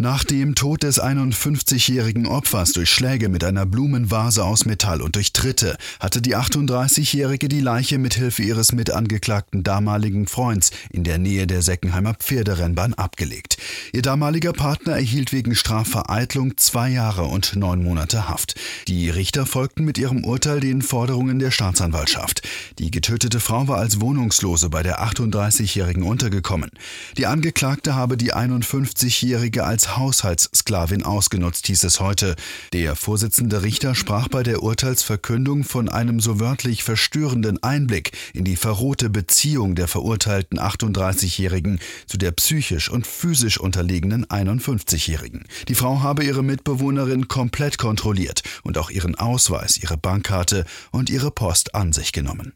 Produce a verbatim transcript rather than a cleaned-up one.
Nach dem Tod des einundfünfzigjährigen Opfers durch Schläge mit einer Blumenvase aus Metall und durch Tritte hatte die achtunddreißigjährige die Leiche mithilfe ihres mitangeklagten damaligen Freunds in der Nähe der Seckenheimer Pferderennbahn abgelegt. Ihr damaliger Partner erhielt wegen Strafvereitlung zwei Jahre und neun Monate Haft. Die Richter folgten mit ihrem Urteil den Forderungen der Staatsanwaltschaft. Die getötete Frau war als Wohnungslose bei der achtunddreißigjährigen untergekommen. Die Angeklagte habe die einundfünfzigjährige als Haushaltssklavin ausgenutzt, hieß es heute. Der Vorsitzende Richter sprach bei der Urteilsverkündung von einem so wörtlich verstörenden Einblick in die verrohte Beziehung der verurteilten achtunddreißigjährigen zu der psychisch und physisch unterlegenen einundfünfzigjährigen. Die Frau habe ihre Mitbewohnerin komplett kontrolliert und auch ihren Ausweis, ihre Bankkarte und ihre Post an sich genommen.